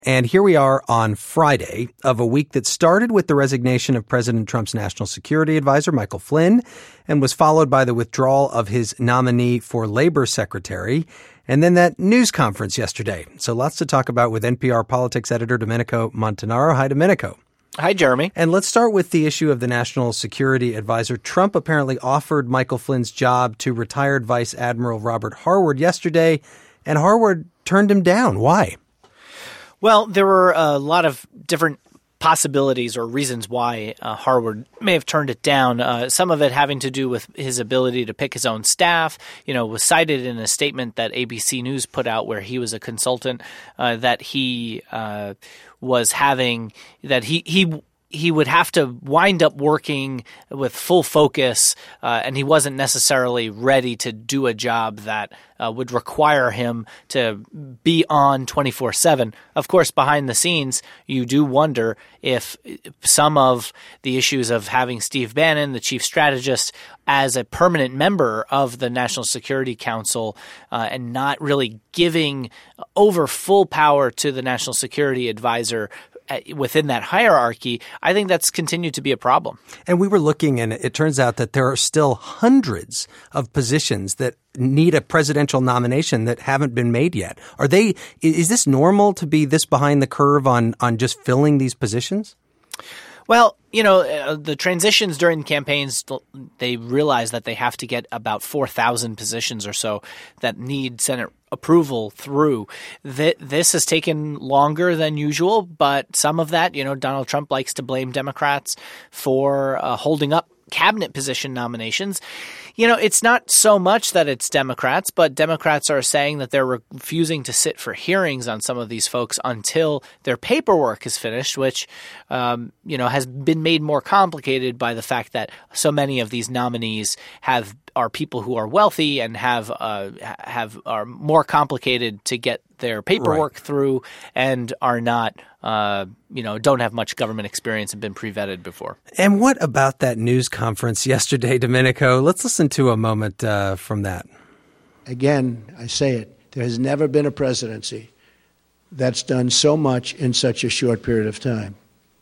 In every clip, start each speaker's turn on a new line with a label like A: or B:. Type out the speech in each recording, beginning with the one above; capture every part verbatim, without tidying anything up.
A: And here we are on Friday of a week that started with the resignation of President Trump's national security advisor, Michael Flynn, and was followed by the withdrawal of his nominee for labor secretary, and then that news conference yesterday. So lots to talk about with N P R politics editor Domenico Montanaro. Hi, Domenico.
B: Hi, Jeremy.
A: And let's start with the issue of the national security advisor. Trump apparently offered Michael Flynn's job to retired Vice Admiral Robert Harward yesterday, and Harward turned him down. Why?
B: Well, there were a lot of different possibilities or reasons why uh, Harward may have turned it down. Uh, some of it having to do with his ability to pick his own staff. You know, was cited in a statement that A B C News put out where he was a consultant uh, that he uh, was having that he he. he would have to wind up working with full focus, uh, and he wasn't necessarily ready to do a job that uh, would require him to be on twenty-four seven. Of course, behind the scenes, you do wonder if some of the issues of having Steve Bannon, the chief strategist, as a permanent member of the National Security Council uh, and not really giving over full power to the National Security Advisor within that hierarchy, I think that's continued to be a problem.
A: And we were looking, and it turns out that there are still hundreds of positions that need a presidential nomination that haven't been made yet. Are they? Is this normal to be this behind the curve on on just filling these positions?
B: Well, you know, uh, the transitions during campaigns, they realize that they have to get about four thousand positions or so that need Senate approval through. Th- this has taken longer than usual, but some of that, you know, Donald Trump likes to blame Democrats for uh, holding up cabinet position nominations. You know, it's not so much that it's Democrats, but Democrats are saying that they're refusing to sit for hearings on some of these folks until their paperwork is finished, which, um, you know, has been made more complicated by the fact that so many of these nominees have are people who are wealthy and have uh, have are more complicated to get their paperwork right. through and are not, uh, you know, don't have much government experience and been pre-vetted before.
A: And what about that news conference yesterday, Domenico? Let's listen to a moment uh, from that.
C: Again, I say it, there has never been a presidency that's done so much in such a short period of time.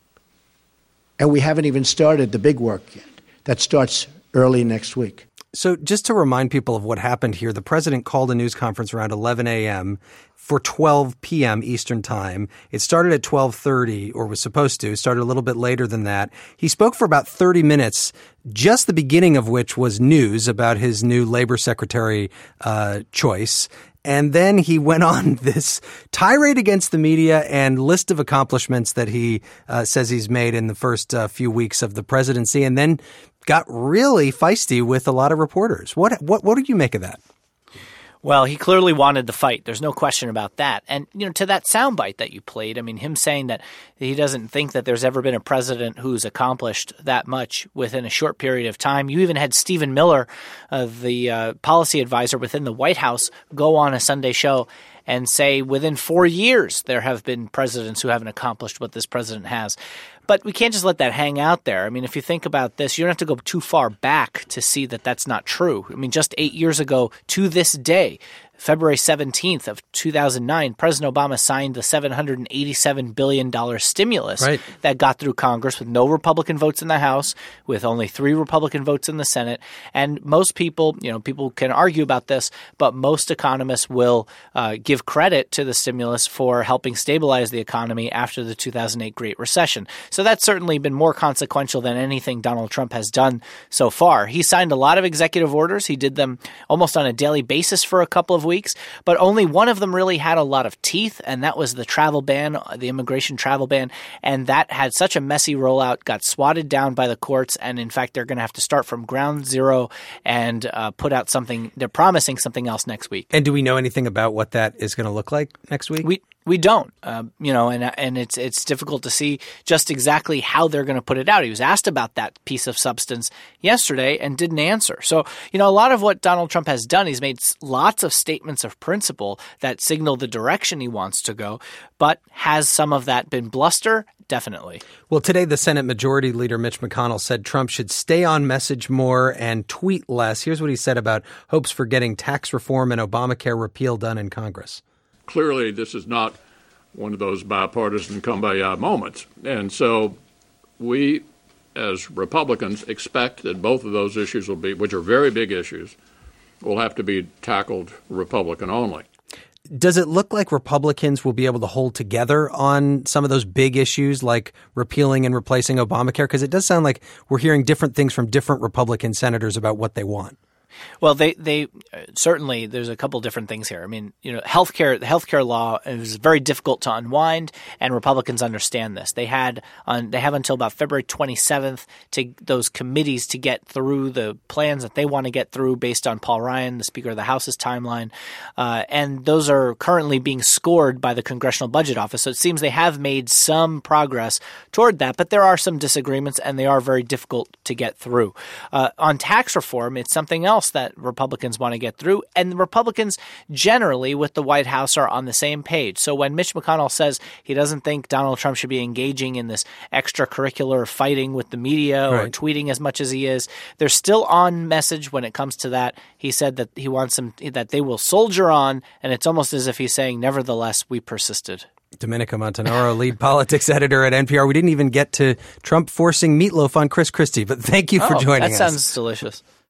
C: And we haven't even started the big work yet. That starts early next week.
A: So just to remind people of what happened here, the president called a news conference around eleven a.m. for twelve p.m. Eastern time. It started at twelve thirty, or was supposed to. It started a little bit later than that. He spoke for about thirty minutes, just the beginning of which was news about his new labor secretary uh, choice. And then he went on this tirade against the media and list of accomplishments that he uh, says he's made in the first uh, few weeks of the presidency, and then got really feisty with a lot of reporters. What what what do you make of that?
B: Well, he clearly wanted the fight. There's no question about that. And, you know, to that soundbite that you played, I mean, him saying that he doesn't think that there's ever been a president who's accomplished that much within a short period of time. You even had Stephen Miller, uh, the uh, policy advisor within the White House, go on a Sunday show and say within four years there have been presidents who haven't accomplished what this president has. But we can't just let that hang out there. I mean, if you think about this, you don't have to go too far back to see that that's not true. I mean, just eight years ago to this day, February seventeenth of two thousand nine, President Obama signed the seven hundred eighty-seven billion dollars stimulus
A: right.
B: that got through Congress with no Republican votes in the House, with only three Republican votes in the Senate. And most people, you know, people can argue about this, but most economists will uh, give credit to the stimulus for helping stabilize the economy after the two thousand eight Great Recession. So that's certainly been more consequential than anything Donald Trump has done so far. He signed a lot of executive orders. He did them almost on a daily basis for a couple of weeks, but only one of them really had a lot of teeth, and that was the travel ban, the immigration travel ban, and that had such a messy rollout, got swatted down by the courts, and in fact, they're going to have to start from ground zero and uh, put out something. They're promising something else next week.
A: And do we know anything about what that is going to look like next week?
B: We We don't, uh, you know, and and it's it's difficult to see just exactly how they're going to put it out. He was asked about that piece of substance yesterday and didn't answer. So, you know, a lot of what Donald Trump has done, he's made lots of statements of principle that signal the direction he wants to go. But has some of that been bluster? Definitely.
A: Well, today the Senate Majority Leader Mitch McConnell said Trump should stay on message more and tweet less. Here's what he said about hopes for getting tax reform and Obamacare repeal done in Congress.
D: Clearly, this is not one of those bipartisan kumbaya moments. And so we, as Republicans, expect that both of those issues will be, which are very big issues, will have to be tackled Republican only.
A: Does it look like Republicans will be able to hold together on some of those big issues like repealing and replacing Obamacare? Because it does sound like we're hearing different things from different Republican senators about what they want.
B: Well, they, they certainly there's a couple different things here. I mean, you know, healthcare, the healthcare law is very difficult to unwind, and Republicans understand this. They had on they have until about February twenty-seventh to those committees to get through the plans that they want to get through based on Paul Ryan, the Speaker of the House's timeline, uh, and those are currently being scored by the Congressional Budget Office. So it seems they have made some progress toward that, but there are some disagreements, and they are very difficult to get through. Uh, on tax reform, it's something else that Republicans want to get through. And the Republicans generally with the White House are on the same page. So when Mitch McConnell says he doesn't think Donald Trump should be engaging in this extracurricular fighting with the media
A: right.
B: or tweeting as much as he is, they're still on message when it comes to that. He said that he wants them, that they will soldier on. And it's almost as if he's saying, nevertheless, we persisted.
A: Domenico Montanaro, lead politics editor at N P R. We didn't even get to Trump forcing meatloaf on Chris Christie, but thank you for
B: oh,
A: joining
B: that
A: us.
B: That sounds delicious.